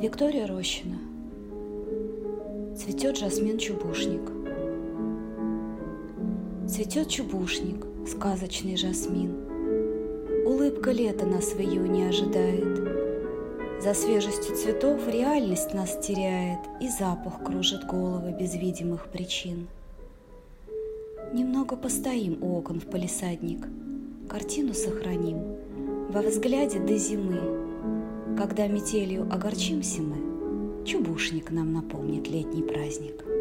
Виктория Рощина. Цветет жасмин-чубушник. Цветет чубушник, сказочный жасмин. Улыбка лета нас в июне ожидает. За свежестью цветов реальность нас теряет, и запах кружит головы без видимых причин. Немного постоим у окон в палисадник, картину сохраним во взгляде до зимы. Когда метелью огорчимся мы, чубушник нам напомнит летний праздник.